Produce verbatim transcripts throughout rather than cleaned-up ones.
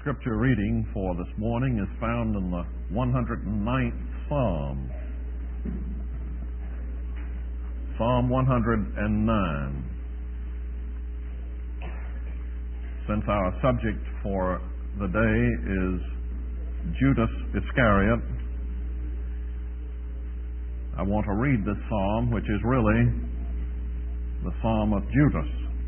Scripture reading for this morning is found in the one hundred ninth Psalm. Psalm one hundred nine. Since our subject for the day is Judas Iscariot, I want to read this psalm, which is really the Psalm of Judas.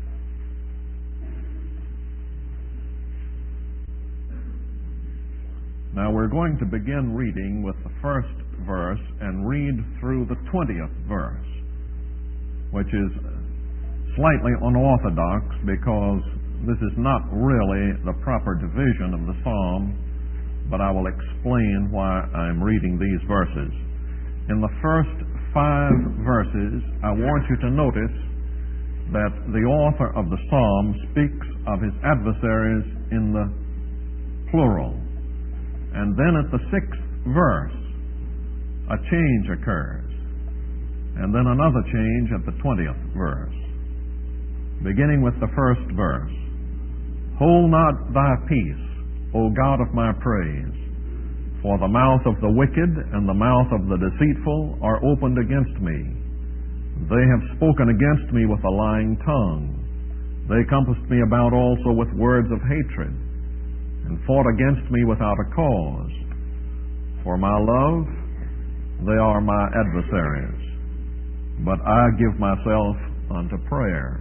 Now we're going to begin reading with the first verse and read through the twentieth verse, which is slightly unorthodox because this is not really the proper division of the psalm, but I will explain why I'm reading these verses. In the first five verses, I want you to notice that the author of the psalm speaks of his adversaries in the plural. And then at the sixth verse, a change occurs. And then another change at the twentieth verse. Beginning with the first verse. Hold not thy peace, O God of my praise, for the mouth of the wicked and the mouth of the deceitful are opened against me. They have spoken against me with a lying tongue. They compassed me about also with words of hatred, and fought against me without a cause. For my love, they are my adversaries, but I give myself unto prayer.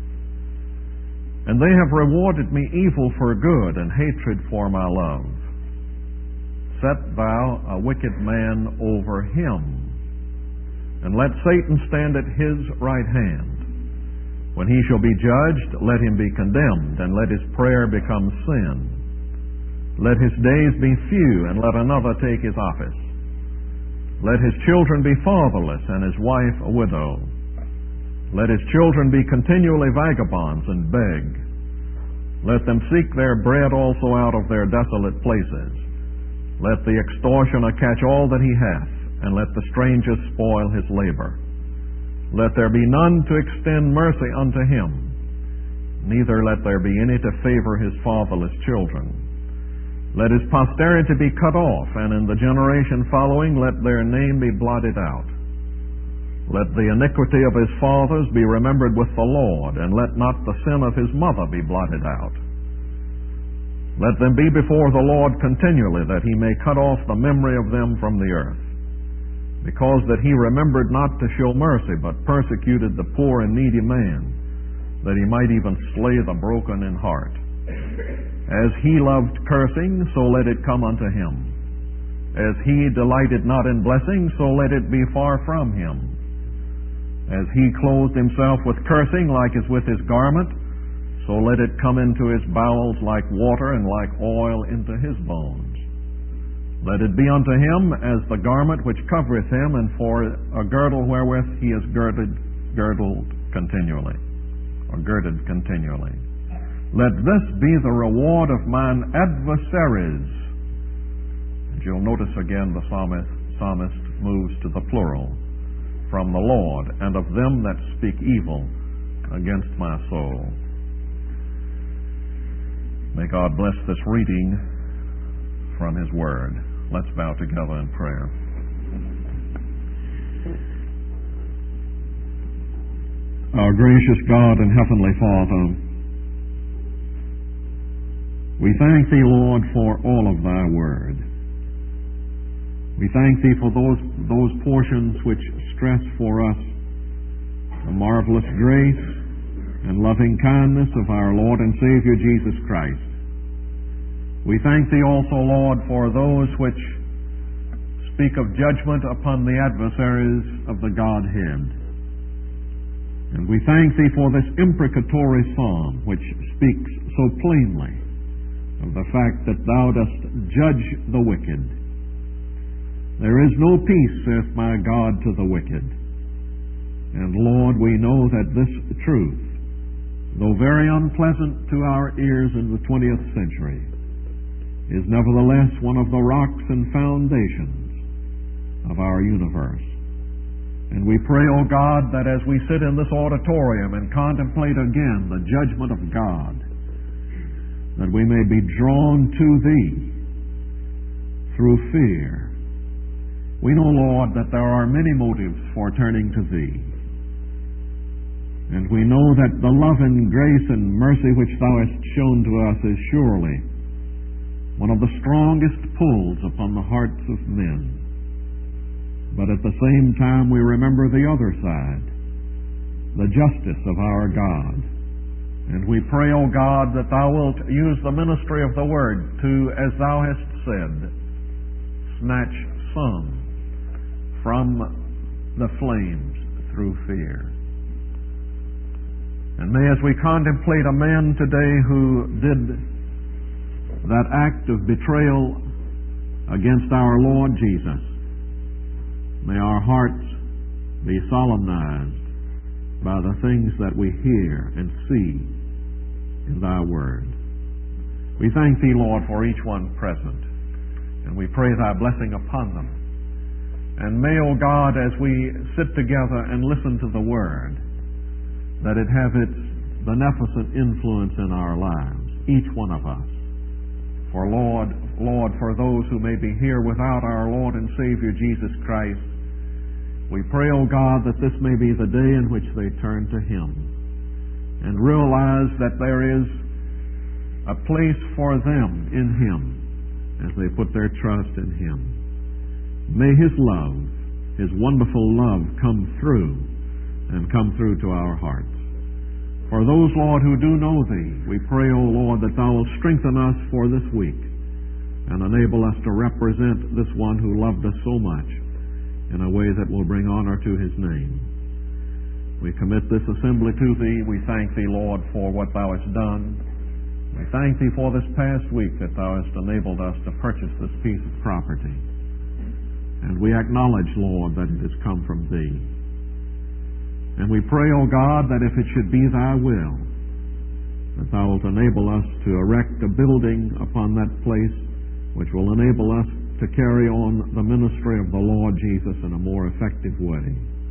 And they have rewarded me evil for good, and hatred for my love. Set thou a wicked man over him, and let Satan stand at his right hand. When he shall be judged, let him be condemned, and let his prayer become sin. Let his days be few, and let another take his office. Let his children be fatherless, and his wife a widow. Let his children be continually vagabonds and beg. Let them seek their bread also out of their desolate places. Let the extortioner catch all that he hath, and let the stranger spoil his labor. Let there be none to extend mercy unto him, neither let there be any to favor his fatherless children. Let his posterity be cut off, and in the generation following let their name be blotted out. Let the iniquity of his fathers be remembered with the Lord, and let not the sin of his mother be blotted out. Let them be before the Lord continually, that he may cut off the memory of them from the earth. Because that he remembered not to show mercy, but persecuted the poor and needy man, that he might even slay the broken in heart. As he loved cursing, so let it come unto him. As he delighted not in blessing, so let it be far from him. As he clothed himself with cursing like as with his garment, so let it come into his bowels like water, and like oil into his bones. Let it be unto him as the garment which covereth him, and for a girdle wherewith he is girded, girdled continually, or girded continually. Let this be the reward of mine adversaries. And you'll notice again the psalmist, psalmist moves to the plural. From the Lord, and of them that speak evil against my soul. May God bless this reading from His Word. Let's bow together in prayer. Our gracious God and Heavenly Father, we thank Thee, Lord, for all of Thy Word. We thank Thee for those, those portions which stress for us the marvelous grace and loving kindness of our Lord and Savior Jesus Christ. We thank Thee also, Lord, for those which speak of judgment upon the adversaries of the Godhead. And we thank Thee for this imprecatory psalm which speaks so plainly of the fact that Thou dost judge the wicked. There is no peace, saith my God, to the wicked. And Lord, we know that this truth, though very unpleasant to our ears in the twentieth century, is nevertheless one of the rocks and foundations of our universe. And we pray, O God, that as we sit in this auditorium and contemplate again the judgment of God, that we may be drawn to Thee through fear. We know, Lord, that there are many motives for turning to Thee. And we know that the love and grace and mercy which Thou hast shown to us is surely one of the strongest pulls upon the hearts of men. But at the same time, we remember the other side, the justice of our God. And we pray, O God, that Thou wilt use the ministry of the Word to, as Thou hast said, snatch some from the flames through fear. And may, as we contemplate a man today who did that act of betrayal against our Lord Jesus, may our hearts be solemnized by the things that we hear and see in Thy Word. We thank Thee, Lord, for each one present, and we pray Thy blessing upon them. And may, O God, as we sit together and listen to the Word, that it have its beneficent influence in our lives, each one of us. For Lord, Lord, for those who may be here without our Lord and Savior Jesus Christ, we pray, O God, that this may be the day in which they turn to Him and realize that there is a place for them in Him as they put their trust in Him. May His love, His wonderful love, come through and come through to our hearts. For those, Lord, who do know Thee, we pray, O Lord, that Thou wilt strengthen us for this week and enable us to represent this one who loved us so much in a way that will bring honor to His name. We commit this assembly to Thee. We thank Thee, Lord, for what Thou hast done. We thank Thee for this past week that Thou hast enabled us to purchase this piece of property. And we acknowledge, Lord, that it has come from Thee. And we pray, O God, that if it should be Thy will, that Thou wilt enable us to erect a building upon that place which will enable us to carry on the ministry of the Lord Jesus in a more effective way.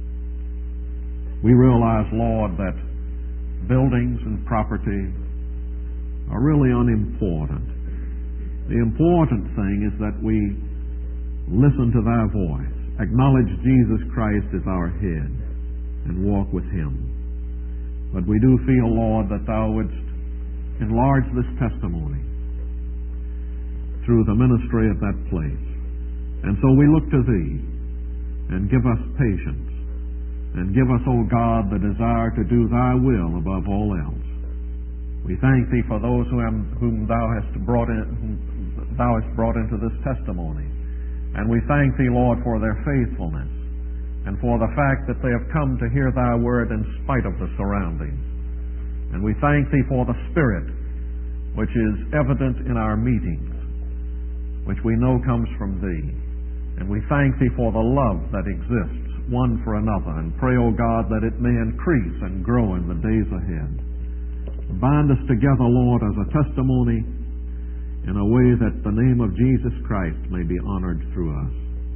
We realize, Lord, that buildings and property are really unimportant. The important thing is that we listen to Thy voice, acknowledge Jesus Christ as our head, and walk with Him. But we do feel, Lord, that Thou wouldst enlarge this testimony through the ministry of that place. And so we look to Thee and give us patience and give us, O God, the desire to do Thy will above all else. We thank Thee for those who am, whom Thou hast brought in, whom Thou hast brought into this testimony. And we thank Thee, Lord, for their faithfulness and for the fact that they have come to hear Thy Word in spite of the surroundings. And we thank Thee for the Spirit which is evident in our meetings, which we know comes from Thee. And we thank Thee for the love that exists one for another, and pray, O God, that it may increase and grow in the days ahead. Bind us together, Lord, as a testimony in a way that the name of Jesus Christ may be honored through us.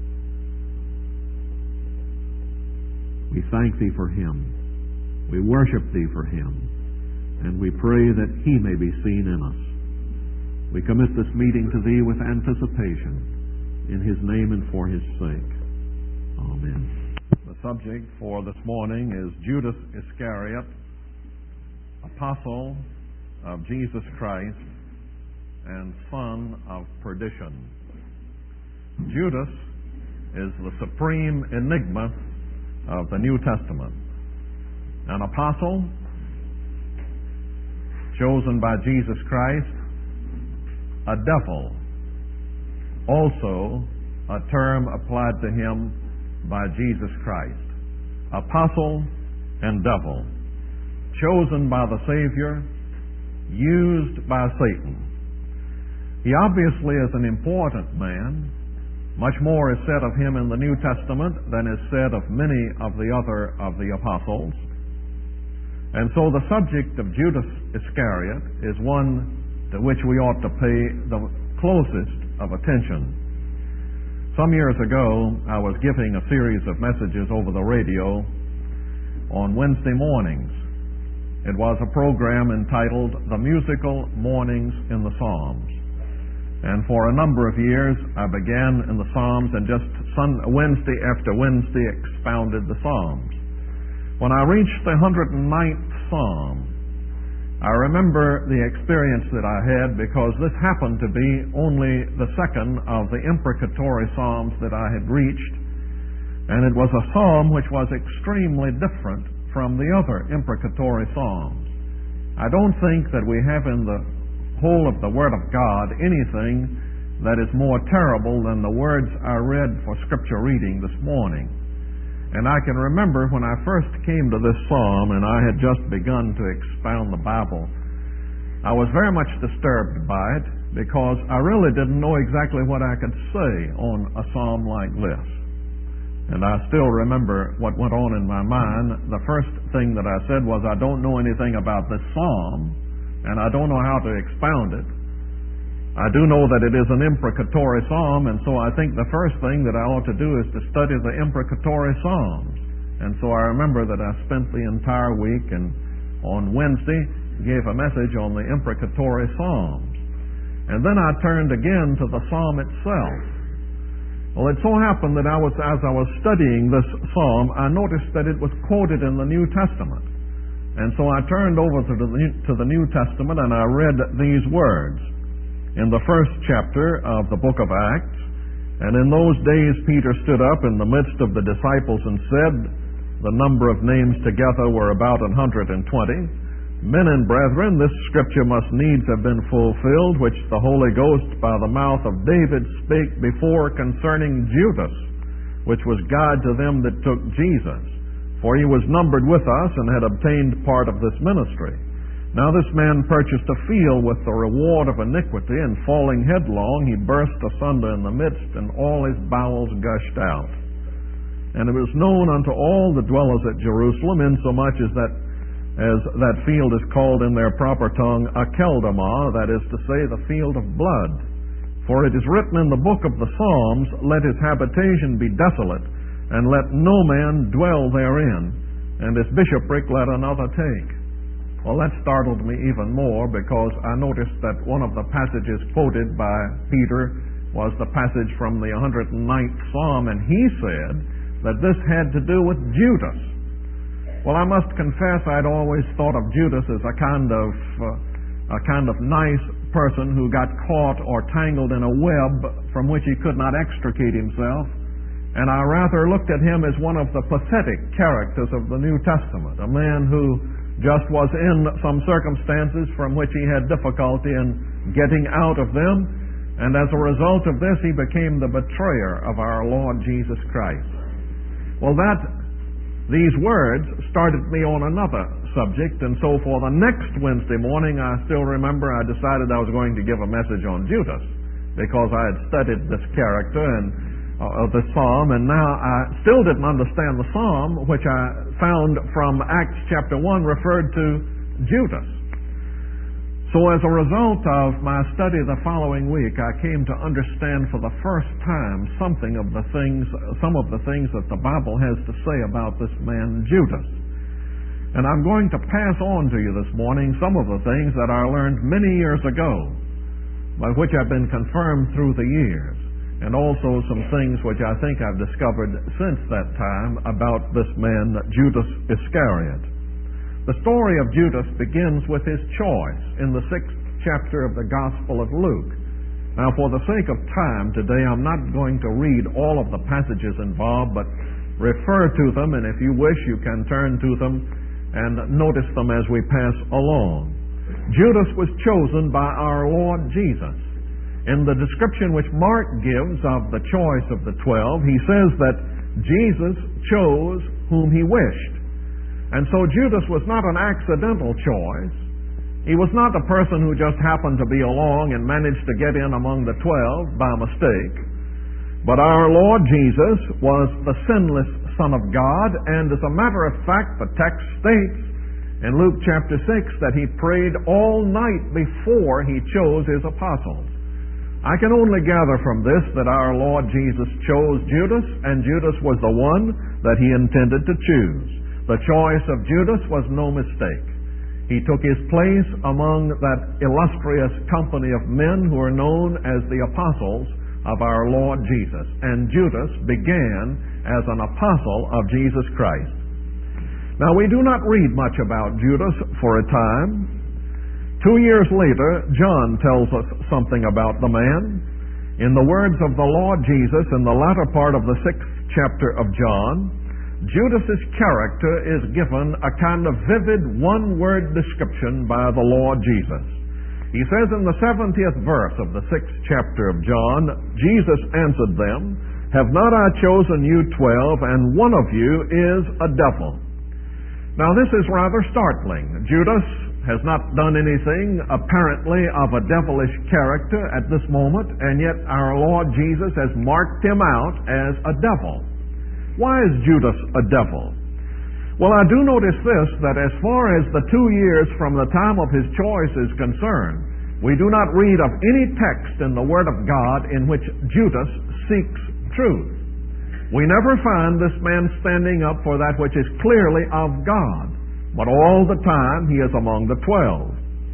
We thank Thee for Him. We worship Thee for Him. And we pray that He may be seen in us. We commit this meeting to Thee with anticipation, in His name and for His sake. Amen. The subject for this morning is Judas Iscariot, apostle of Jesus Christ and son of perdition. Judas is the supreme enigma of the New Testament. An apostle chosen by Jesus Christ, a devil, also a term applied to him by Jesus Christ. Apostle and devil, chosen by the Savior, used by Satan. He obviously is an important man. Much more is said of him in the New Testament than is said of many of the other of the apostles. And so the subject of Judas Iscariot is one to which we ought to pay the closest of attention. Some years ago, I was giving a series of messages over the radio on Wednesday mornings. It was a program entitled The Musical Mornings in the Psalms. And for a number of years, I began in the Psalms and just sun, Wednesday after Wednesday expounded the Psalms. When I reached the one hundred ninth Psalm, I remember the experience that I had, because this happened to be only the second of the imprecatory Psalms that I had reached, and it was a psalm which was extremely different from the other imprecatory Psalms. I don't think that we have in the whole of the Word of God anything that is more terrible than the words I read for Scripture reading this morning. And I can remember when I first came to this psalm and I had just begun to expound the Bible, I was very much disturbed by it, because I really didn't know exactly what I could say on a psalm like this. And I still remember what went on in my mind. The first thing that I said was, I don't know anything about this psalm, and I don't know how to expound it. I do know that it is an imprecatory psalm, and so I think the first thing that I ought to do is to study the imprecatory psalms. And so I remember that I spent the entire week, and on Wednesday gave a message on the imprecatory psalms. And then I turned again to the psalm itself. Well, it so happened that I was, as I was studying this psalm, I noticed that it was quoted in the New Testament. And so I turned over to the, to the New Testament and I read these words. In the first chapter of the book of Acts, and in those days Peter stood up in the midst of the disciples and said, the number of names together were about a hundred and twenty. Men and brethren, this scripture must needs have been fulfilled, which the Holy Ghost by the mouth of David spake before concerning Judas, which was guide to them that took Jesus. For he was numbered with us and had obtained part of this ministry. Now this man purchased a field with the reward of iniquity, and falling headlong, he burst asunder in the midst, and all his bowels gushed out. And it was known unto all the dwellers at Jerusalem, insomuch as that as that field is called in their proper tongue Akeldama, that is to say, the field of blood. For it is written in the book of the Psalms, let his habitation be desolate, and let no man dwell therein, and his bishopric let another take. Well, that startled me even more, because I noticed that one of the passages quoted by Peter was the passage from the one hundred ninth Psalm, and he said that this had to do with Judas. Well, I must confess I'd always thought of Judas as a kind of uh, a kind of nice person who got caught or tangled in a web from which he could not extricate himself, and I rather looked at him as one of the pathetic characters of the New Testament, a man who just was in some circumstances from which he had difficulty in getting out of them, and as a result of this he became the betrayer of our Lord Jesus Christ. Well, that these words started me on another subject, and so for the next Wednesday morning, I still remember I decided I was going to give a message on Judas, because I had studied this character and of the psalm, and now I still didn't understand the psalm, which I found from Acts chapter one referred to Judas. So as a result of my study the following week, I came to understand for the first time something of the things, some of the things that the Bible has to say about this man Judas. And I'm going to pass on to you this morning some of the things that I learned many years ago, by which I've been confirmed through the years, and also some things which I think I've discovered since that time about this man, Judas Iscariot. The story of Judas begins with his choice in the sixth chapter of the Gospel of Luke. Now, for the sake of time today, I'm not going to read all of the passages involved, but refer to them, and if you wish, you can turn to them and notice them as we pass along. Judas was chosen by our Lord Jesus. In the description which Mark gives of the choice of the twelve, he says that Jesus chose whom he wished. And so Judas was not an accidental choice. He was not a person who just happened to be along and managed to get in among the twelve by mistake. But our Lord Jesus was the sinless Son of God, and as a matter of fact, the text states in Luke chapter six that he prayed all night before he chose his apostles. I can only gather from this that our Lord Jesus chose Judas, and Judas was the one that he intended to choose. The choice of Judas was no mistake. He took his place among that illustrious company of men who are known as the apostles of our Lord Jesus. And Judas began as an apostle of Jesus Christ. Now, we do not read much about Judas for a time. Two years later, John tells us something about the man. In the words of the Lord Jesus in the latter part of the sixth chapter of John, Judas's character is given a kind of vivid one-word description by the Lord Jesus. He says in the seventieth verse of the sixth chapter of John, Jesus answered them, "Have not I chosen you twelve, and one of you is a devil?" Now this is rather startling. Judas has not done anything apparently of a devilish character at this moment, and yet our Lord Jesus has marked him out as a devil. Why is Judas a devil? Well, I do notice this, that as far as the two years from the time of his choice is concerned, we do not read of any text in the Word of God in which Judas seeks truth. We never find this man standing up for that which is clearly of God, but all the time he is among the twelve.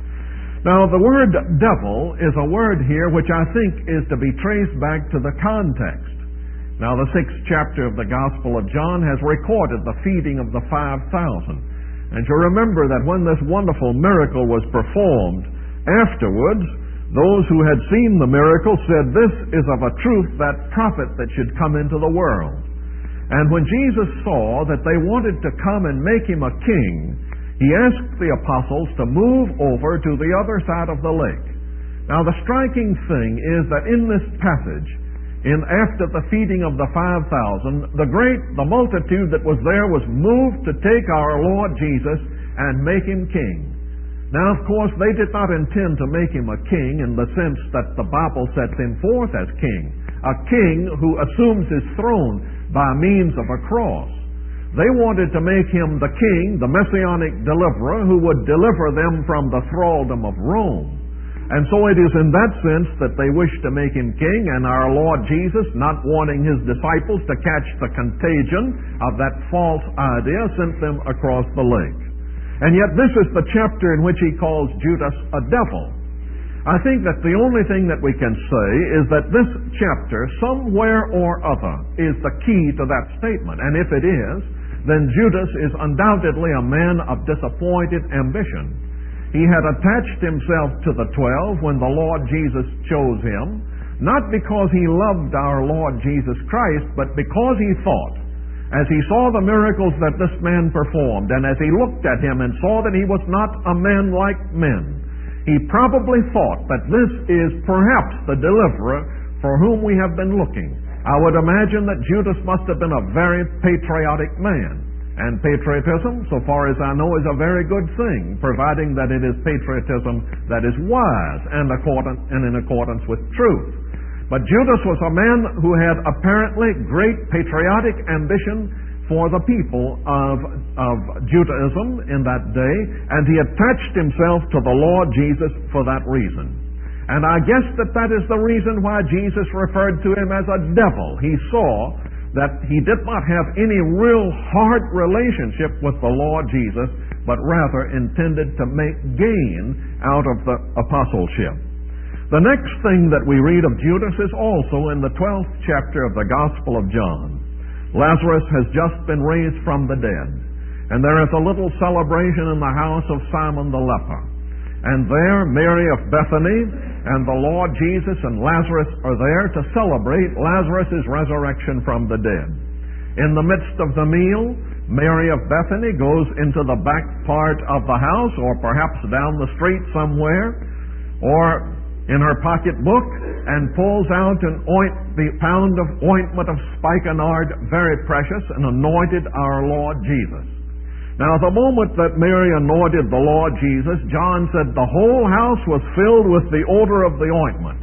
Now, the word devil is a word here which I think is to be traced back to the context. Now, the sixth chapter of the Gospel of John has recorded the feeding of the five thousand. And you remember that when this wonderful miracle was performed, afterwards, those who had seen the miracle said, "This is of a truth that prophet that should come into the world." And when Jesus saw that they wanted to come and make him a king, he asked the apostles to move over to the other side of the lake. Now, the striking thing is that in this passage, in after the feeding of the five thousand, the great, the multitude that was there was moved to take our Lord Jesus and make him king. Now, of course, they did not intend to make him a king in the sense that the Bible sets him forth as king, a king who assumes his throne by means of a cross. They wanted to make him the king, the messianic deliverer, who would deliver them from the thraldom of Rome. And so it is in that sense that they wished to make him king, and our Lord Jesus, not wanting his disciples to catch the contagion of that false idea, sent them across the lake. And yet this is the chapter in which he calls Judas a devil. I think that the only thing that we can say is that this chapter, somewhere or other, is the key to that statement. And if it is, then Judas is undoubtedly a man of disappointed ambition. He had attached himself to the twelve when the Lord Jesus chose him, not because he loved our Lord Jesus Christ, but because he thought, as he saw the miracles that this man performed, and as he looked at him and saw that he was not a man like men, he probably thought that this is perhaps the deliverer for whom we have been looking. I would imagine that Judas must have been a very patriotic man. And patriotism, so far as I know, is a very good thing, providing that it is patriotism that is wise and, accordant, and in accordance with truth. But Judas was a man who had apparently great patriotic ambition for the people of, of Judaism in that day, and he attached himself to the Lord Jesus for that reason. And I guess that that is the reason why Jesus referred to him as a devil. He saw that he did not have any real heart relationship with the Lord Jesus, but rather intended to make gain out of the apostleship. The next thing that we read of Judas is also in the twelfth chapter of the Gospel of John. Lazarus has just been raised from the dead, and there is a little celebration in the house of Simon the leper. And there, Mary of Bethany and the Lord Jesus and Lazarus are there to celebrate Lazarus' resurrection from the dead. In the midst of the meal, Mary of Bethany goes into the back part of the house, or perhaps down the street somewhere, or in her pocketbook, and pulls out an oint, the pound of ointment of spikenard, very precious, and anointed our Lord Jesus. Now, the moment that Mary anointed the Lord Jesus, John said the whole house was filled with the odor of the ointment.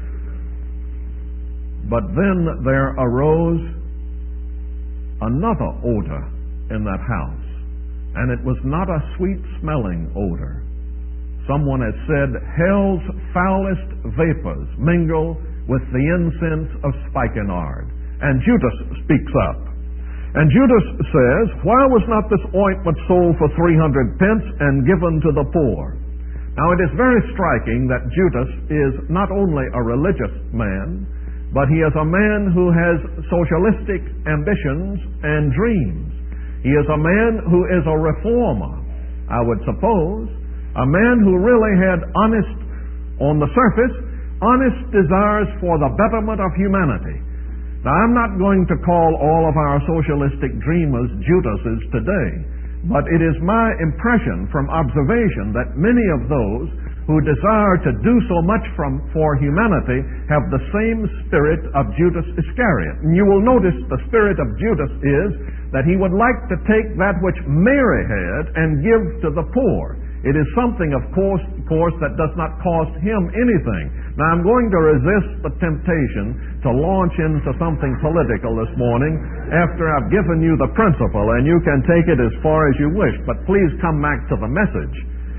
But then there arose another odor in that house, and it was not a sweet-smelling odor. Someone has said, hell's foulest vapors mingle with the incense of spikenard. And Judas speaks up. And Judas says, "Why was not this ointment sold for three hundred pence and given to the poor?" Now it is very striking that Judas is not only a religious man, but he is a man who has socialistic ambitions and dreams. He is a man who is a reformer, I would suppose, a man who really had honest, on the surface, honest desires for the betterment of humanity. Now, I'm not going to call all of our socialistic dreamers Judases today, but it is my impression from observation that many of those who desire to do so much from, for humanity have the same spirit of Judas Iscariot. And you will notice the spirit of Judas is that he would like to take that which Mary had and give to the poor. It is something, of course, course, that does not cost him anything. Now, I'm going to resist the temptation to launch into something political this morning after I've given you the principle, and you can take it as far as you wish, but please come back to the message.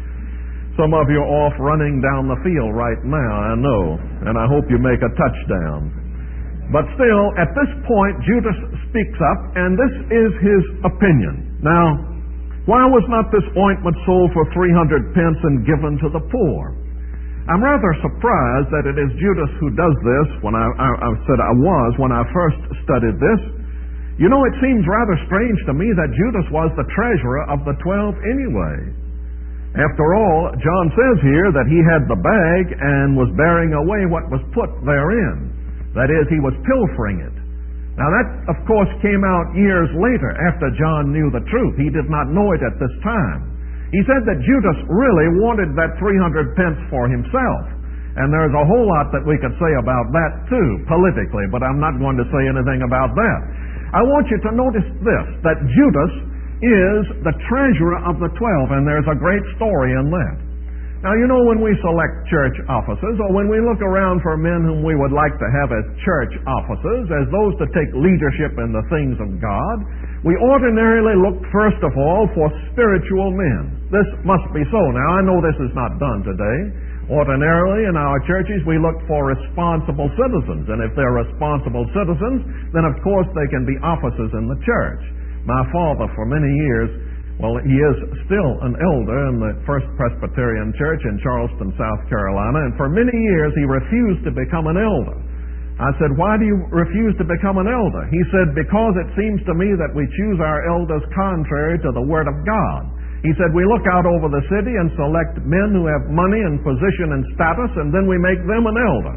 Some of you are off running down the field right now, I know, and I hope you make a touchdown. But still, at this point, Judas speaks up, and this is his opinion. Now, why was not this ointment sold for three hundred pence and given to the poor? I'm rather surprised that it is Judas who does this. When I, I, I said I was when I first studied this. You know, it seems rather strange to me that Judas was the treasurer of the twelve anyway. After all, John says here that he had the bag and was bearing away what was put therein. That is, he was pilfering it. Now that, of course, came out years later after John knew the truth. He did not know it at this time. He said that Judas really wanted that three hundred pence for himself. And there's a whole lot that we could say about that, too, politically, but I'm not going to say anything about that. I want you to notice this, that Judas is the treasurer of the twelve, and there's a great story in that. Now, you know, when we select church offices, or when we look around for men whom we would like to have as church offices, as those to take leadership in the things of God, we ordinarily look first of all for spiritual men. This must be so. Now, I know this is not done today. Ordinarily, in our churches, we look for responsible citizens, and if they're responsible citizens, then of course they can be officers in the church. My father, for many years, well, he is still an elder in the First Presbyterian Church in Charleston, South Carolina, and for many years he refused to become an elder. I said, "Why do you refuse to become an elder?" He said, "Because it seems to me that we choose our elders contrary to the Word of God." He said, "We look out over the city and select men who have money and position and status, and then we make them an elder."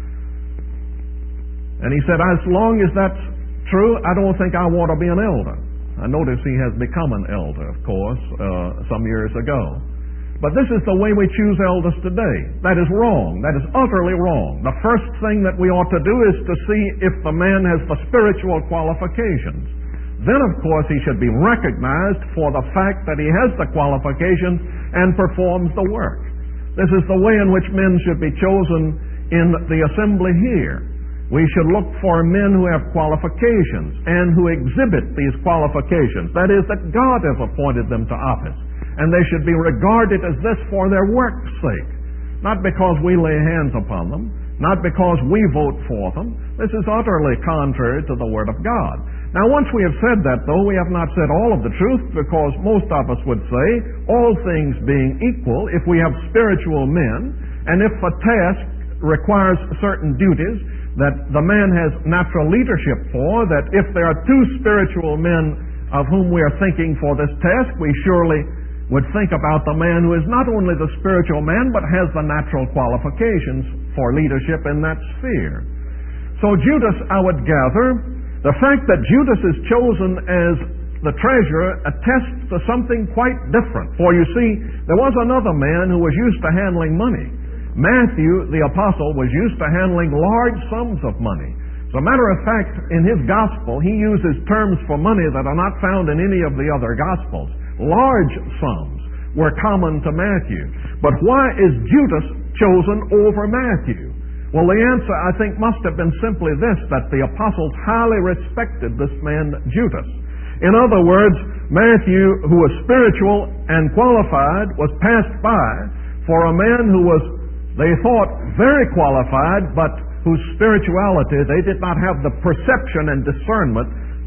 And he said, "As long as that's true, I don't think I want to be an elder." I notice he has become an elder, of course, uh, some years ago. But this is the way we choose elders today. That is wrong. That is utterly wrong. The first thing that we ought to do is to see if the man has the spiritual qualifications. Then, of course, he should be recognized for the fact that he has the qualifications and performs the work. This is the way in which men should be chosen in the assembly here. We should look for men who have qualifications and who exhibit these qualifications. That is, that God has appointed them to office. And they should be regarded as this for their work's sake. Not because we lay hands upon them, not because we vote for them. This is utterly contrary to the Word of God. Now, once we have said that, though, we have not said all of the truth, because most of us would say, all things being equal, if we have spiritual men, and if a task requires certain duties that the man has natural leadership for, that if there are two spiritual men of whom we are thinking for this task, we surely would think about the man who is not only the spiritual man, but has the natural qualifications for leadership in that sphere. So Judas, I would gather, the fact that Judas is chosen as the treasurer attests to something quite different. For you see, there was another man who was used to handling money. Matthew, the apostle, was used to handling large sums of money. As a matter of fact, in his gospel, he uses terms for money that are not found in any of the other gospels. Large sums were common to Matthew. But why is Judas chosen over Matthew? Well, the answer, I think, must have been simply this, that the apostles highly respected this man, Judas. In other words, Matthew, who was spiritual and qualified, was passed by for a man who was, they thought, very qualified, but whose spirituality they did not have the perception and discernment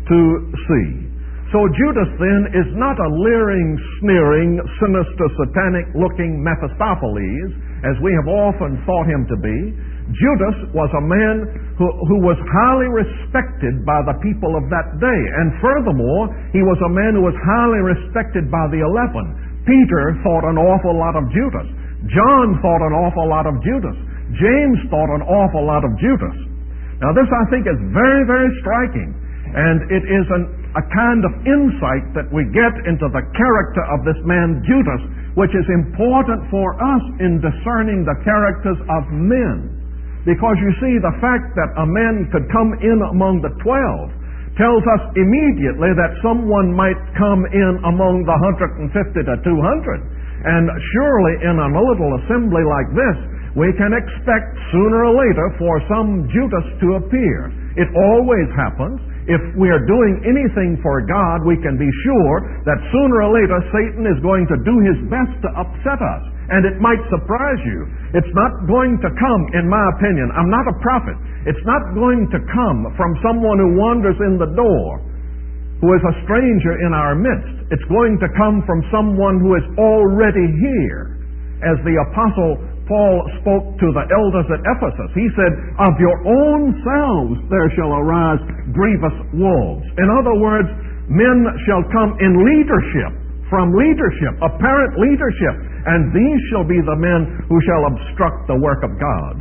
to see. So Judas then is not a leering, sneering, sinister, satanic-looking Mephistopheles, as we have often thought him to be. Judas was a man who, who was highly respected by the people of that day. And furthermore, he was a man who was highly respected by the eleven. Peter thought an awful lot of Judas. John thought an awful lot of Judas. James thought an awful lot of Judas. Now this, I think, is very, very striking. And it is an, a kind of insight that we get into the character of this man Judas, which is important for us in discerning the characters of men. Because you see, the fact that a man could come in among the twelve tells us immediately that someone might come in among the one hundred fifty to two hundred. And surely in a little assembly like this, we can expect sooner or later for some Judas to appear. It always happens. If we are doing anything for God, we can be sure that sooner or later Satan is going to do his best to upset us. And it might surprise you. It's not going to come, in my opinion, I'm not a prophet, it's not going to come from someone who wanders in the door, who is a stranger in our midst. It's going to come from someone who is already here. As the Apostle Paul spoke to the elders at Ephesus, he said, of your own selves there shall arise grievous wolves. In other words, men shall come in leadership, from leadership, apparent leadership, and these shall be the men who shall obstruct the work of God.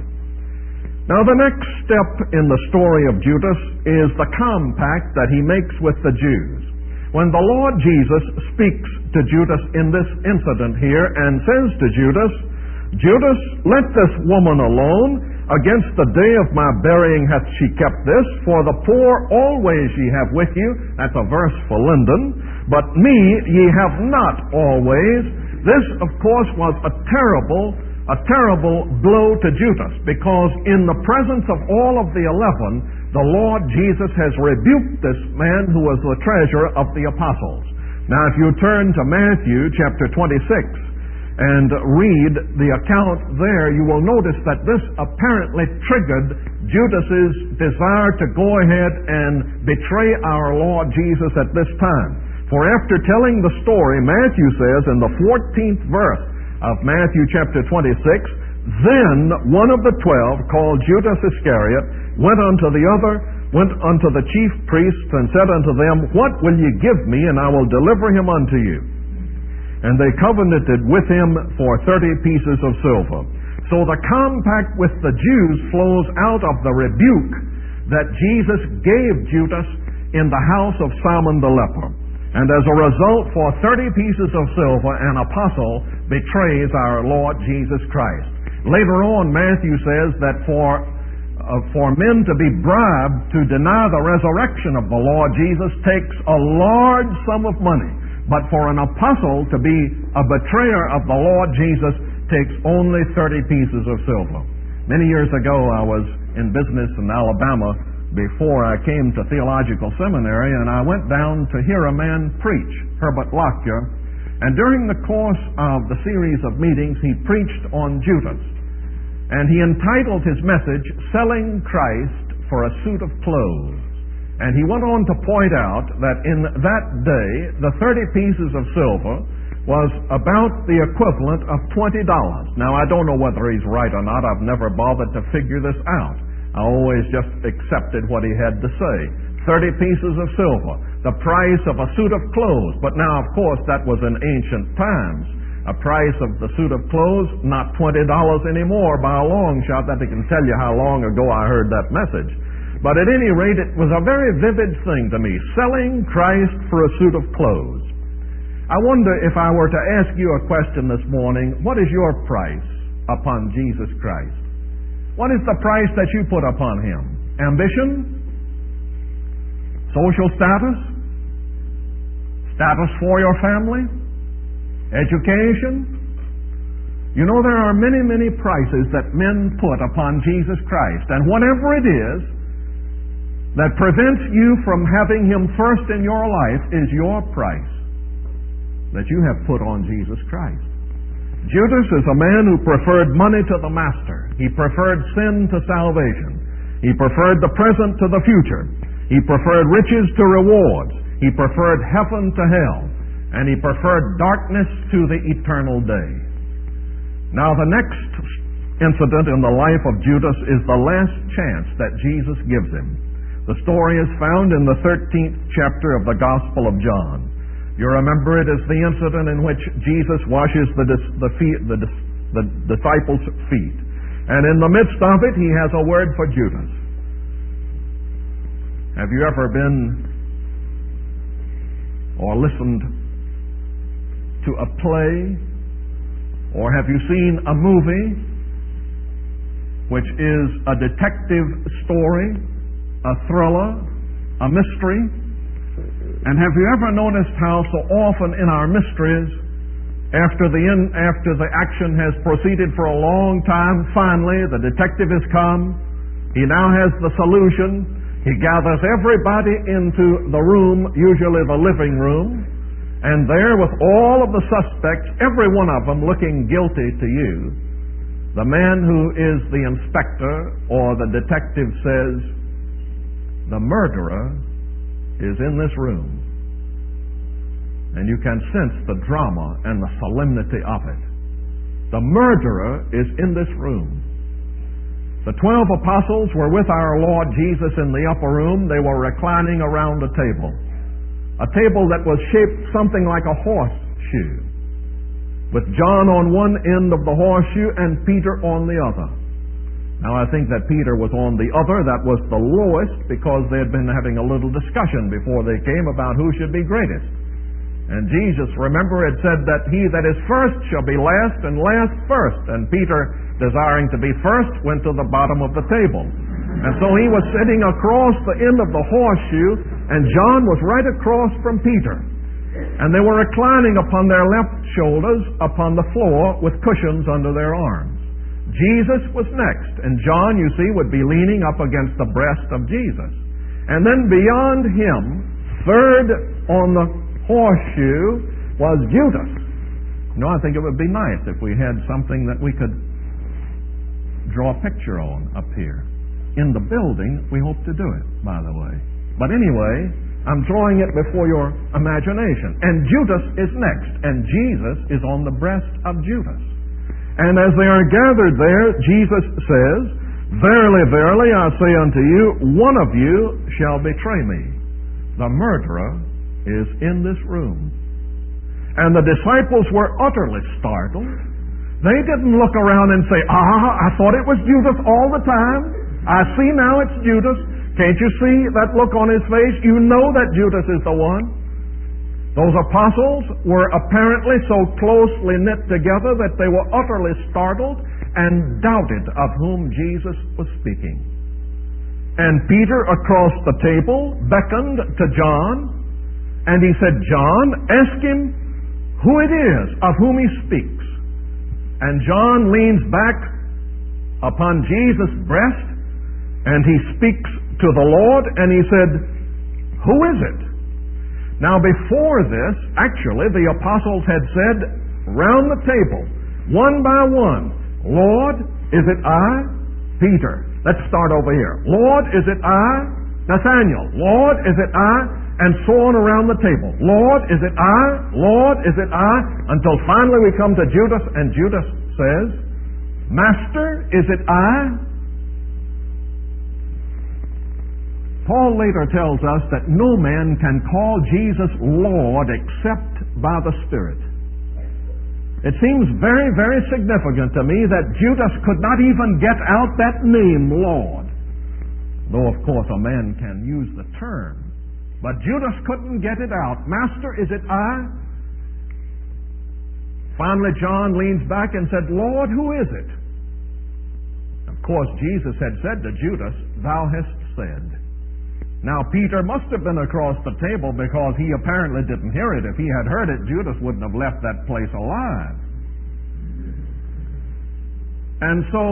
Now the next step in the story of Judas is the compact that he makes with the Jews. When the Lord Jesus speaks to Judas in this incident here and says to Judas, Judas, let this woman alone. Against the day of my burying hath she kept this. For the poor always ye have with you. That's a verse for Linden. But me ye have not always. This, of course, was a terrible, a terrible blow to Judas, because in the presence of all of the eleven, the Lord Jesus has rebuked this man who was the treasurer of the apostles. Now, if you turn to Matthew chapter twenty-six and read the account there, you will notice that this apparently triggered Judas's desire to go ahead and betray our Lord Jesus at this time. For after telling the story, Matthew says in the fourteenth verse of Matthew chapter twenty-six, then one of the twelve, called Judas Iscariot, went unto the other, went unto the chief priests, and said unto them, what will ye give me, and I will deliver him unto you? And they covenanted with him for thirty pieces of silver. So the compact with the Jews flows out of the rebuke that Jesus gave Judas in the house of Simon the leper. And as a result, for thirty pieces of silver, an apostle betrays our Lord Jesus Christ. Later on, Matthew says that for, uh, for men to be bribed to deny the resurrection of the Lord Jesus takes a large sum of money. But for an apostle to be a betrayer of the Lord Jesus takes only thirty pieces of silver. Many years ago, I was in business in Alabama before I came to theological seminary, and I went down to hear a man preach, Herbert Lockyer. And during the course of the series of meetings, he preached on Judas. And he entitled his message, Selling Christ for a Suit of Clothes. And he went on to point out that in that day, the thirty pieces of silver was about the equivalent of twenty dollars. Now, I don't know whether he's right or not. I've never bothered to figure this out. I always just accepted what he had to say. thirty pieces of silver, the price of a suit of clothes. But now, of course, that was in ancient times. A price of the suit of clothes, not twenty dollars anymore by a long shot. That I can tell you how long ago I heard that message. But at any rate, it was a very vivid thing to me, selling Christ for a suit of clothes. I wonder if I were to ask you a question this morning, what is your price upon Jesus Christ? What is the price that you put upon Him? Ambition? Social status? Status for your family? Education? You know, there are many, many prices that men put upon Jesus Christ. And whatever it is that prevents you from having Him first in your life is your price that you have put on Jesus Christ. Judas is a man who preferred money to the master. He preferred sin to salvation. He preferred the present to the future. He preferred riches to rewards. He preferred heaven to hell. And he preferred darkness to the eternal day. Now the next incident in the life of Judas is the last chance that Jesus gives him. The story is found in the thirteenth chapter of the Gospel of John. You remember it as the incident in which Jesus washes the, the, feet, the, the disciples' feet. And in the midst of it, he has a word for Judas. Have you ever been or listened to a play, or have you seen a movie which is a detective story, a thriller, a mystery? And have you ever noticed how so often in our mysteries, after the in, after the action has proceeded for a long time, finally the detective has come, he now has the solution, he gathers everybody into the room, usually the living room, and there with all of the suspects, every one of them looking guilty to you, the man who is the inspector or the detective says, the murderer is in this room. And you can sense the drama and the solemnity of it. The murderer is in this room. The twelve apostles were with our Lord Jesus in the upper room. They were reclining around a table. A table that was shaped something like a horseshoe, with John on one end of the horseshoe and Peter on the other. Now I think that Peter was on the other. That was the lowest, because they had been having a little discussion before they came about who should be greatest. And Jesus, remember, had said that he that is first shall be last, and last first. And Peter, desiring to be first, went to the bottom of the table. And so he was sitting across the end of the horseshoe, and John was right across from Peter. And they were reclining upon their left shoulders upon the floor with cushions under their arms. Jesus was next, and John, you see, would be leaning up against the breast of Jesus. And then beyond him, third on the horseshoe, was Judas. You know, I think it would be nice if we had something that we could draw a picture on up here. In the building, we hope to do it, by the way. But anyway, I'm drawing it before your imagination. And Judas is next, and Jesus is on the breast of Judas. And as they are gathered there, Jesus says, Verily, verily, I say unto you, one of you shall betray me. The murderer is in this room. And the disciples were utterly startled. They didn't look around and say, ah, I thought it was Judas all the time. I see now it's Judas. Can't you see that look on his face? You know that Judas is the one. Those apostles were apparently so closely knit together that they were utterly startled and doubted of whom Jesus was speaking. And Peter, across the table, beckoned to John, and he said, John, ask him who it is of whom he speaks. And John leans back upon Jesus' breast, and he speaks to the Lord, and he said, who is it? Now before this, actually, the apostles had said round the table, one by one, Lord, is it I? Peter. Let's start over here. Lord, is it I? Nathaniel. Lord, is it I? And so on around the table. Lord, is it I? Lord, is it I? Until finally we come to Judas, and Judas says, Master, is it I? Paul later tells us that no man can call Jesus Lord except by the Spirit. It seems very, very significant to me that Judas could not even get out that name, Lord. Though, of course, a man can use the term. But Judas couldn't get it out. Master, is it I? Finally, John leans back and said, Lord, who is it? Of course, Jesus had said to Judas, Thou hast said. Now, Peter must have been across the table, because he apparently didn't hear it. If he had heard it, Judas wouldn't have left that place alive. And so,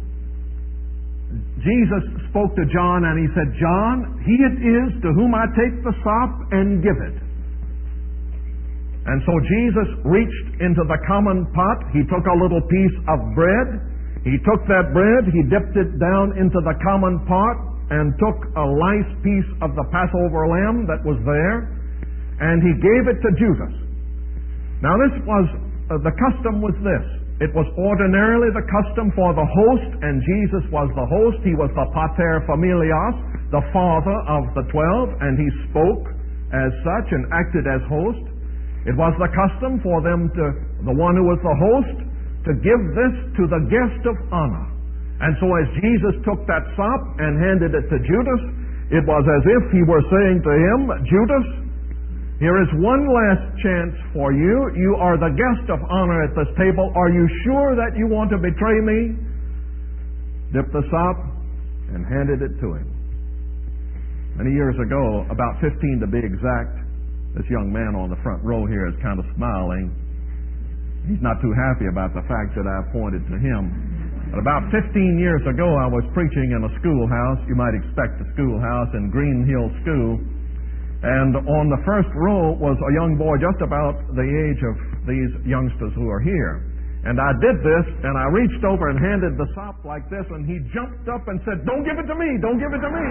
Jesus spoke to John, and he said, John, he it is to whom I take the sop and give it. And so Jesus reached into the common pot. He took a little piece of bread. He took that bread, he dipped it down into the common pot, and took a lice piece of the Passover lamb that was there, and he gave it to Judas. Now this was, uh, the custom was this. It was ordinarily the custom for the host, and Jesus was the host. He was the pater familias, the father of the twelve, and he spoke as such and acted as host. It was the custom for them to, the one who was the host, to give this to the guest of honor. And so as Jesus took that sop and handed it to Judas, it was as if he were saying to him, Judas, here is one last chance for you. You are the guest of honor at this table. Are you sure that you want to betray me? Dipped the sop and handed it to him. Many years ago, about fifteen to be exact, this young man on the front row here is kind of smiling. He's not too happy about the fact that I've pointed to him. But about fifteen years ago, I was preaching in a schoolhouse. You might expect a schoolhouse in Green Hill School. And on the first row was a young boy just about the age of these youngsters who are here. And I did this, and I reached over and handed the sop like this, and he jumped up and said, "Don't give it to me! Don't give it to me!"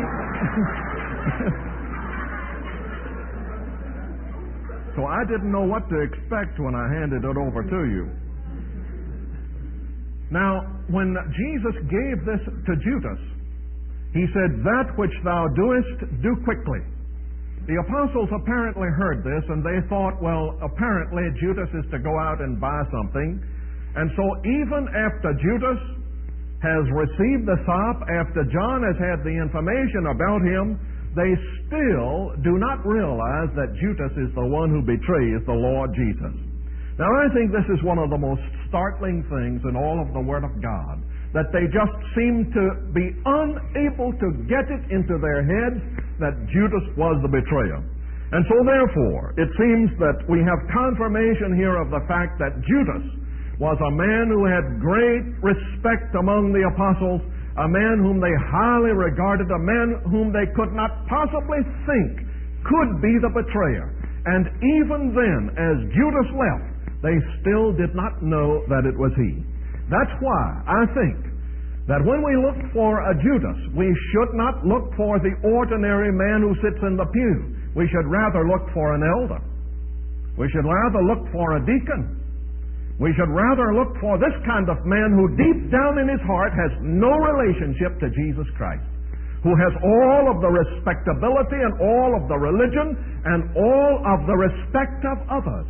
So I didn't know what to expect when I handed it over to you. Now, when Jesus gave this to Judas, he said, "That which thou doest, do quickly." The apostles apparently heard this, and they thought, well, apparently Judas is to go out and buy something. And so even after Judas has received the sop, after John has had the information about him, they still do not realize that Judas is the one who betrays the Lord Jesus. Now, I think this is one of the most startling things in all of the Word of God, that they just seem to be unable to get it into their heads that Judas was the betrayer. And so therefore, it seems that we have confirmation here of the fact that Judas was a man who had great respect among the apostles, a man whom they highly regarded, a man whom they could not possibly think could be the betrayer. And even then, as Judas left, they still did not know that it was he. That's why I think that when we look for a Judas, we should not look for the ordinary man who sits in the pew. We should rather look for an elder. We should rather look for a deacon. We should rather look for this kind of man who deep down in his heart has no relationship to Jesus Christ, who has all of the respectability and all of the religion and all of the respect of others.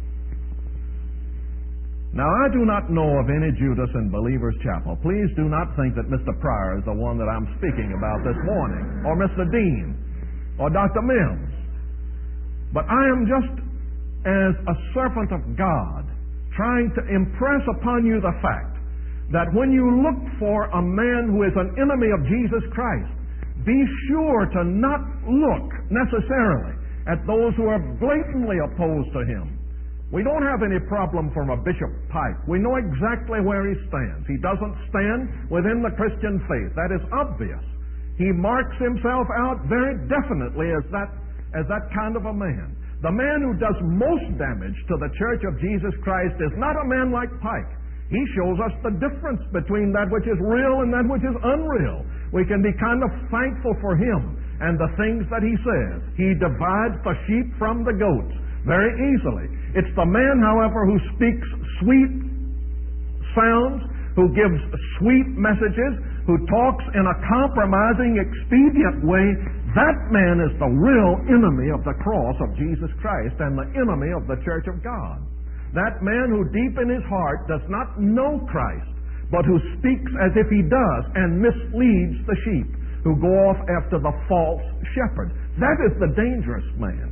Now, I do not know of any Judas in Believer's Chapel. Please do not think that Mister Pryor is the one that I'm speaking about this morning, or Mister Dean, or Doctor Mims. But I am just, as a servant of God, trying to impress upon you the fact that when you look for a man who is an enemy of Jesus Christ, be sure to not look necessarily at those who are blatantly opposed to him. We don't have any problem from a Bishop Pike. We know exactly where he stands. He doesn't stand within the Christian faith. That is obvious. He marks himself out very definitely as that, as that kind of a man. The man who does most damage to the Church of Jesus Christ is not a man like Pike. He shows us the difference between that which is real and that which is unreal. We can be kind of thankful for him and the things that he says. He divides the sheep from the goats very easily. It's the man, however, who speaks sweet sounds, who gives sweet messages, who talks in a compromising, expedient way. That man is the real enemy of the cross of Jesus Christ and the enemy of the Church of God. That man who deep in his heart does not know Christ, but who speaks as if he does and misleads the sheep, who go off after the false shepherd. That is the dangerous man.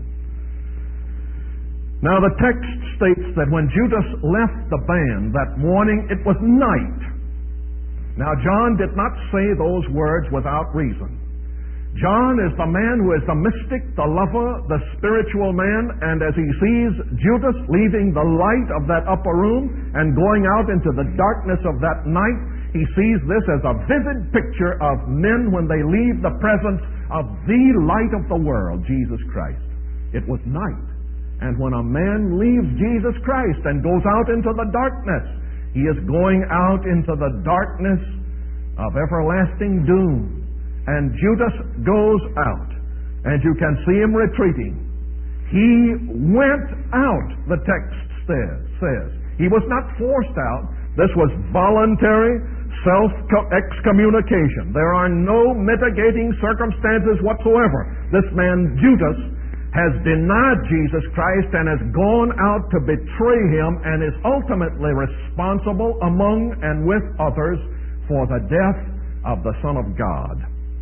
Now the text states that when Judas left the band that morning, it was night. Now John did not say those words without reason. John is the man who is the mystic, the lover, the spiritual man, and as he sees Judas leaving the light of that upper room and going out into the darkness of that night, he sees this as a vivid picture of men when they leave the presence of the light of the world, Jesus Christ. It was night. And when a man leaves Jesus Christ and goes out into the darkness, he is going out into the darkness of everlasting doom. and Judas goes out, and you can see him retreating. He went out, the text says. says. He was not forced out. This was voluntary self-excommunication. There are no mitigating circumstances whatsoever. This man, Judas, has denied Jesus Christ and has gone out to betray him and is ultimately responsible among and with others for the death of the Son of God.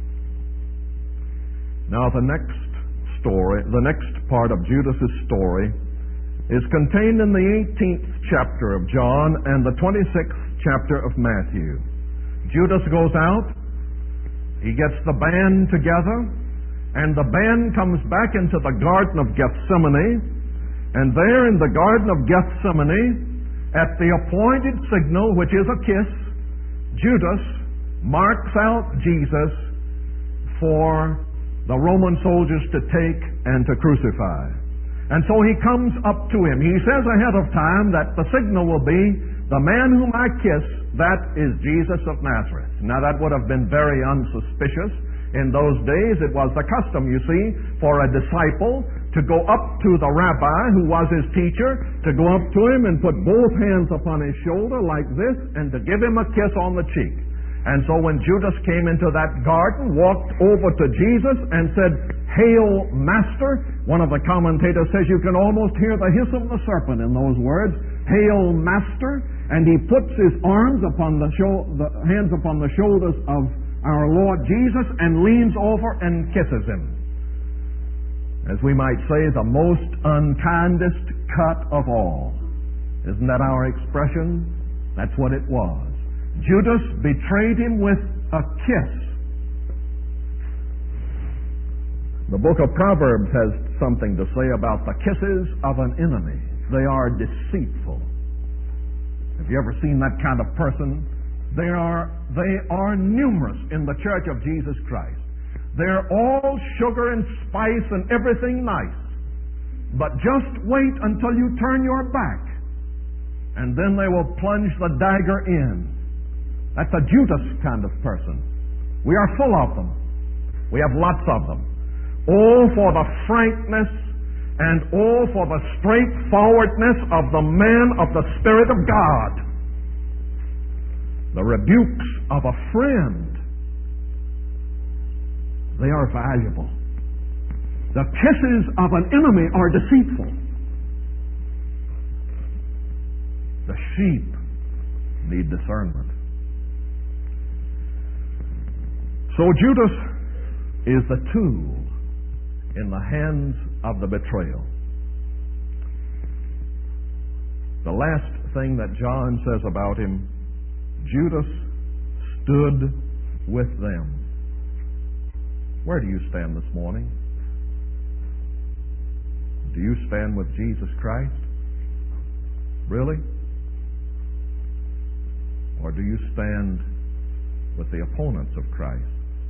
Now the next story, the next part of Judas's story is contained in the eighteenth chapter of John and the twenty-sixth chapter of Matthew. Judas goes out, he gets the band together, and the band comes back into the Garden of Gethsemane, and there in the Garden of Gethsemane, at the appointed signal, which is a kiss, Judas marks out Jesus for the Roman soldiers to take and to crucify. And so he comes up to him. He says ahead of time that the signal will be, the man whom I kiss, that is Jesus of Nazareth. Now that would have been very unsuspicious. In those days, it was the custom, you see, for a disciple to go up to the rabbi who was his teacher, to go up to him and put both hands upon his shoulder like this, and to give him a kiss on the cheek. And so when Judas came into that garden, walked over to Jesus and said, "Hail, Master," one of the commentators says you can almost hear the hiss of the serpent in those words, "Hail, Master," and he puts his arms upon the, sho- the hands upon the shoulders of our Lord Jesus and leans over and kisses him. As we might say, the most unkindest cut of all. Isn't that our expression? That's what it was. Judas betrayed him with a kiss. The book of Proverbs has something to say about the kisses of an enemy. They are deceitful. Have you ever seen that kind of person? They are, they are numerous in the church of Jesus Christ. They're all sugar and spice and everything nice. But just wait until you turn your back, and then they will plunge the dagger in. That's a Judas kind of person. We are full of them. We have lots of them. Oh, for the frankness and oh, for the straightforwardness of the man of the Spirit of God. The rebukes of a friend, they are valuable. The kisses of an enemy are deceitful. The sheep need discernment. So Judas is the tool in the hands of the betrayal. The last thing that John says about him, Judas stood with them. Where do you stand this morning? Do you stand with Jesus Christ? Really? Or do you stand with the opponents of Christ?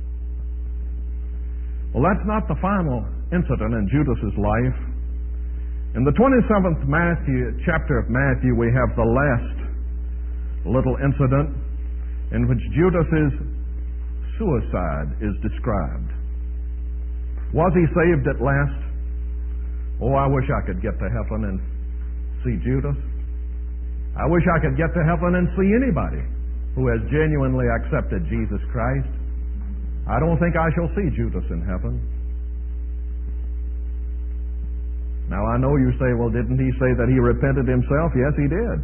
Well, that's not the final incident in Judas's life. In the twenty-seventh Matthew, chapter of Matthew, we have the last little incident in which Judas's suicide is described. Was he saved at last? Oh, I wish I could get to heaven and see Judas. I wish I could get to heaven and see anybody who has genuinely accepted Jesus Christ. I don't think I shall see Judas in heaven. Now, I know you say, well, didn't he say that he repented himself? Yes, he did.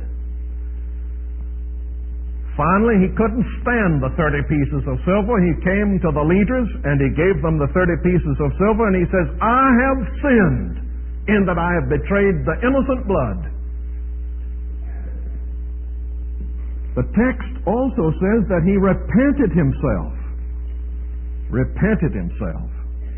Finally, he couldn't stand the thirty pieces of silver. He came to the leaders and he gave them the thirty pieces of silver, and he says, I have sinned in that I have betrayed the innocent blood. The text also says that he repented himself. Repented himself.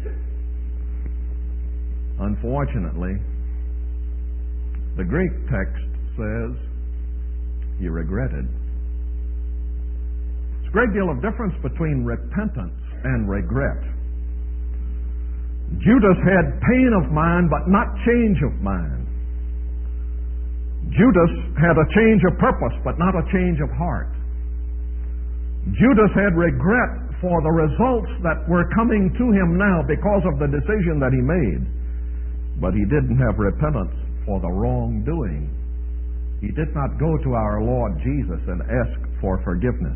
Unfortunately, the Greek text says he regretted. There's a great deal of difference between repentance and regret. Judas had pain of mind, but not change of mind. Judas had a change of purpose, but not a change of heart. Judas had regret for the results that were coming to him now because of the decision that he made. But he didn't have repentance for the wrongdoing. He did not go to our Lord Jesus and ask for forgiveness.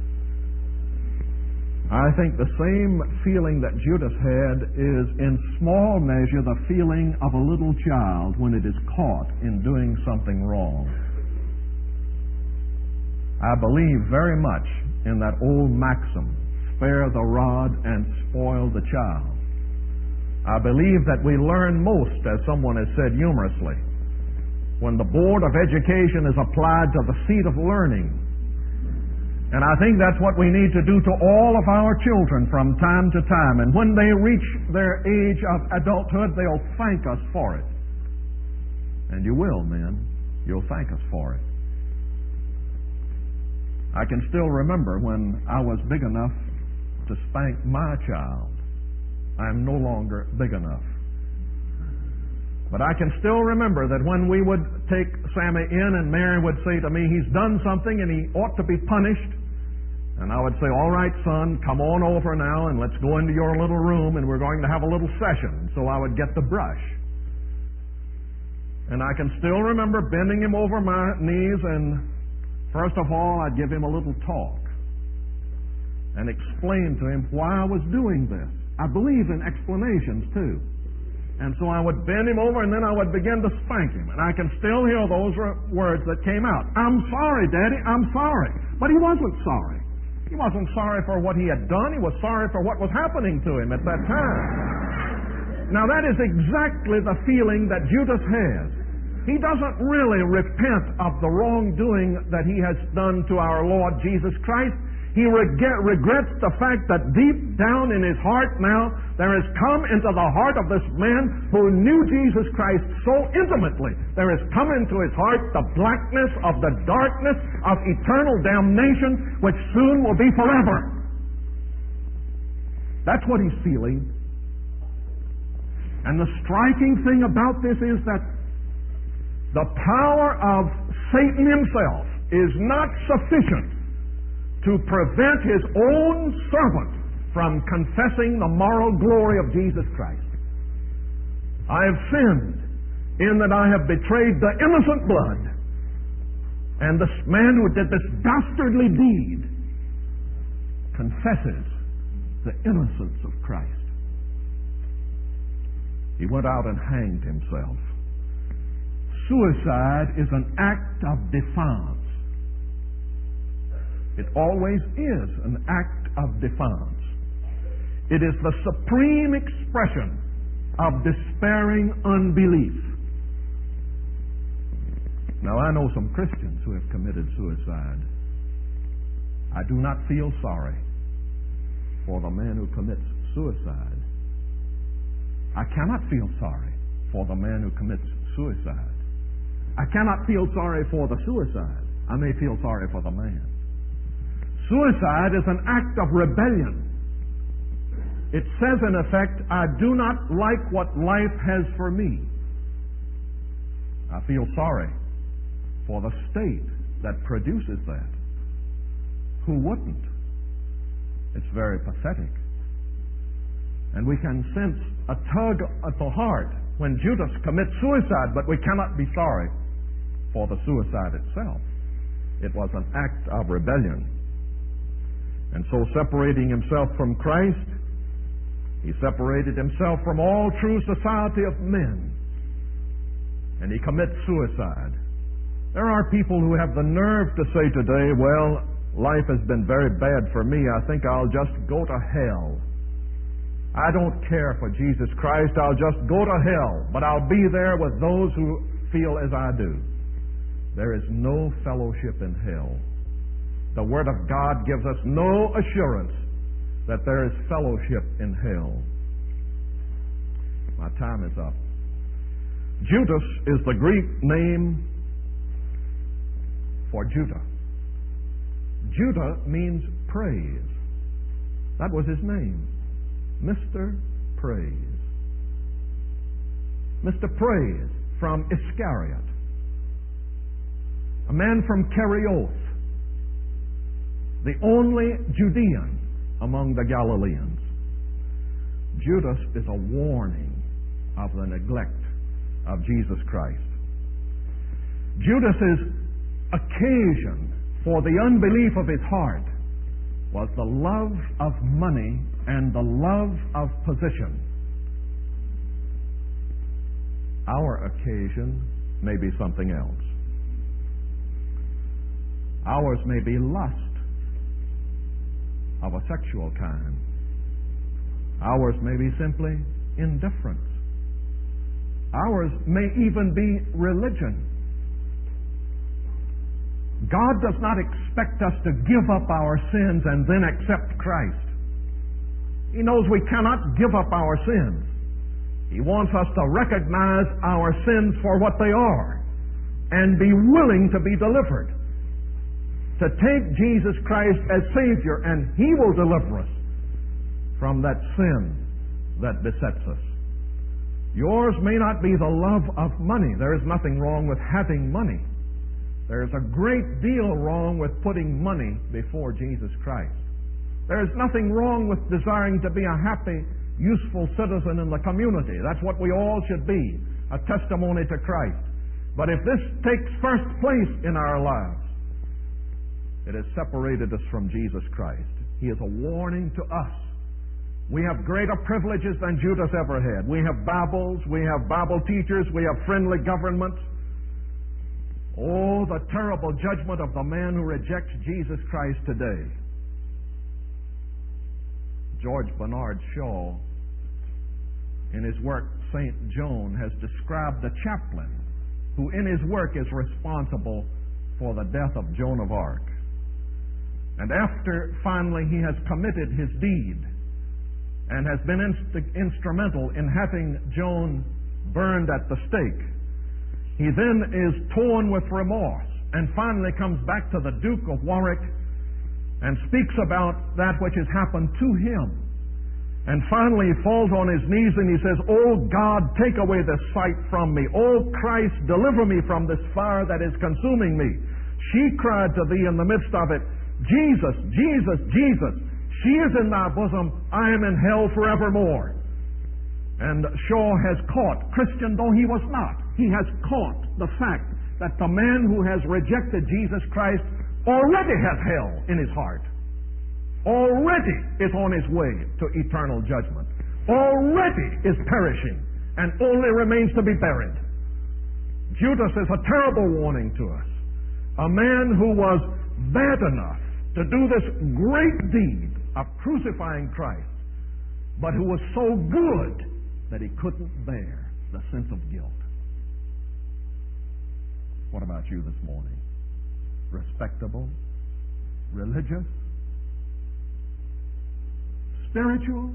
I think the same feeling that Judas had is in small measure the feeling of a little child when it is caught in doing something wrong. I believe very much in that old maxim, spare the rod and spoil the child. I believe that we learn most, as someone has said humorously, when the Board of Education is applied to the seat of learning. And I think that's what we need to do to all of our children from time to time. And when they reach their age of adulthood, they'll thank us for it. And you will, men. You'll thank us for it. I can still remember when I was big enough to spank my child. I'm no longer big enough. But I can still remember that when we would take Sammy in and Mary would say to me, he's done something and he ought to be punished. And I would say, all right, son, come on over now and let's go into your little room and we're going to have a little session. So I would get the brush. And I can still remember bending him over my knees, and first of all, I'd give him a little talk and explain to him why I was doing this. I believe in explanations too. And so I would bend him over and then I would begin to spank him. And I can still hear those words that came out. I'm sorry, Daddy, I'm sorry. But he wasn't sorry. He wasn't sorry for what he had done. He was sorry for what was happening to him at that time. Now that is exactly the feeling that Judas has. He doesn't really repent of the wrongdoing that he has done to our Lord Jesus Christ. He regret, regrets the fact that deep down in his heart now, there has come into the heart of this man who knew Jesus Christ so intimately, there has come into his heart the blackness of the darkness of eternal damnation, which soon will be forever. That's what he's feeling. And the striking thing about this is that the power of Satan himself is not sufficient to prevent his own servant from confessing the moral glory of Jesus Christ. I have sinned in that I have betrayed the innocent blood, and this man who did this dastardly deed confesses the innocence of Christ. He went out and hanged himself. Suicide is an act of defiance. It always is an act of defiance. It is the supreme expression of despairing unbelief. Now, I know some Christians who have committed suicide. I do not feel sorry for the man who commits suicide. I cannot feel sorry for the man who commits suicide. I cannot feel sorry for the suicide. I may feel sorry for the man. Suicide is an act of rebellion. It says, in effect, I do not like what life has for me. I feel sorry for the state that produces that. Who wouldn't? It's very pathetic. And we can sense a tug at the heart when Judas commits suicide, but we cannot be sorry for the suicide itself. It was an act of rebellion. And so, separating himself from Christ, he separated himself from all true society of men. And he commits suicide. There are people who have the nerve to say today, well, life has been very bad for me. I think I'll just go to hell. I don't care for Jesus Christ. I'll just go to hell. But I'll be there with those who feel as I do. There is no fellowship in hell. The Word of God gives us no assurance that there is fellowship in hell. My time is up. Judas is the Greek name for Judah. Judah means praise. That was his name. Mister Praise. Mister Praise from Iscariot. A man from Kerioth. The only Judean among the Galileans. Judas is a warning of the neglect of Jesus Christ. Judas's occasion for the unbelief of his heart was the love of money and the love of position. Our occasion may be something else. Ours may be lust of a sexual kind. Ours may be simply indifference. Ours may even be religion. God does not expect us to give up our sins and then accept Christ. He knows we cannot give up our sins. He wants us to recognize our sins for what they are and be willing to be delivered. To take Jesus Christ as Savior, and He will deliver us from that sin that besets us. Yours may not be the love of money. There is nothing wrong with having money. There is a great deal wrong with putting money before Jesus Christ. There is nothing wrong with desiring to be a happy, useful citizen in the community. That's what we all should be, a testimony to Christ. But if this takes first place in our lives, it has separated us from Jesus Christ. He is a warning to us. We have greater privileges than Judas ever had. We have Bibles, we have Bible teachers, we have friendly government. Oh, the terrible judgment of the man who rejects Jesus Christ today. George Bernard Shaw, in his work Saint Joan, has described the chaplain who in his work is responsible for the death of Joan of Arc. And after finally he has committed his deed and has been inst- instrumental in having Joan burned at the stake, he then is torn with remorse and finally comes back to the Duke of Warwick and speaks about that which has happened to him. And finally he falls on his knees and he says, "Oh God, take away this sight from me. Oh Christ, deliver me from this fire that is consuming me." She cried to thee in the midst of it, "Jesus, Jesus, Jesus, she is in thy bosom, I am in hell forevermore." And Shaw has caught, Christian though he was not, he has caught the fact that the man who has rejected Jesus Christ already has hell in his heart, already is on his way to eternal judgment, already is perishing, and only remains to be buried. Judas is a terrible warning to us. A man who was bad enough to do this great deed of crucifying Christ, but who was so good that he couldn't bear the sense of guilt. What about you this morning? Respectable, religious, spiritual?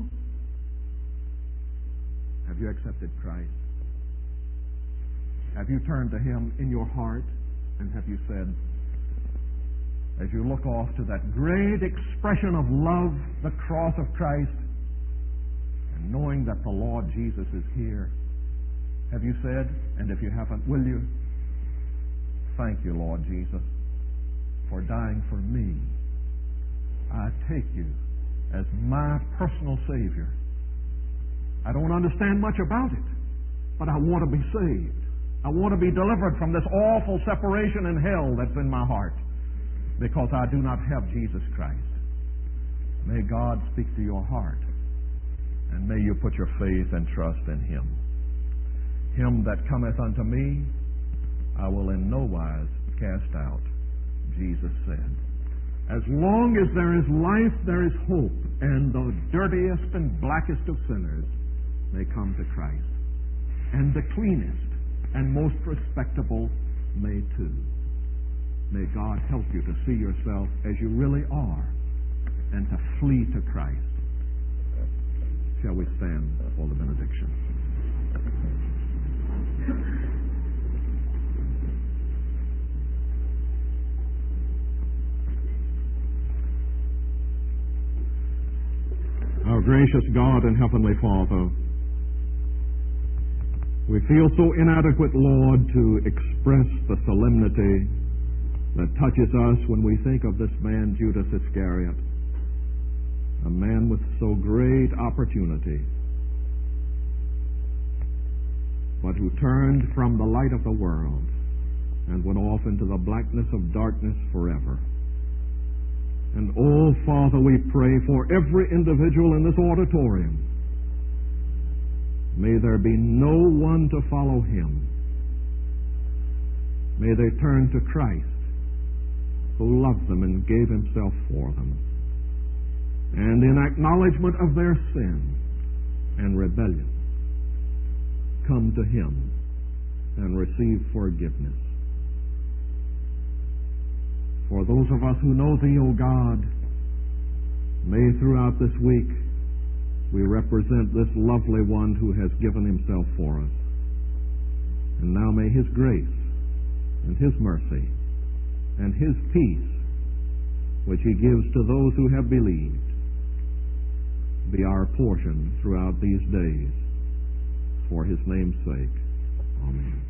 Have you accepted Christ? Have you turned to Him in your heart? And have you said, as you look off to that great expression of love, the cross of Christ, and knowing that the Lord Jesus is here, have you said, and if you haven't, will you? Thank you, Lord Jesus, for dying for me. I take you as my personal Savior. I don't understand much about it, but I want to be saved. I want to be delivered from this awful separation in hell that's in my heart, because I do not have Jesus Christ. May God speak to your heart, and may you put your faith and trust in Him. Him that cometh unto me, I will in no wise cast out, Jesus said. As long as there is life, there is hope, and the dirtiest and blackest of sinners may come to Christ, and the cleanest and most respectable may too. May God help you to see yourself as you really are and to flee to Christ. Shall we stand for the benediction? Our gracious God and Heavenly Father, we feel so inadequate, Lord, to express the solemnity that touches us when we think of this man, Judas Iscariot. a man with so great opportunity, but who turned from the light of the world and went off into the blackness of darkness forever. And oh, Father, we pray for every individual in this auditorium. May there be no one to follow him. May they turn to Christ, who loved them and gave himself for them. And in acknowledgement of their sin and rebellion, come to him and receive forgiveness. For those of us who know thee, O God, may throughout this week we represent this lovely one who has given himself for us. And now may his grace and his mercy and his peace, which he gives to those who have believed, be our portion throughout these days. For his name's sake. Amen.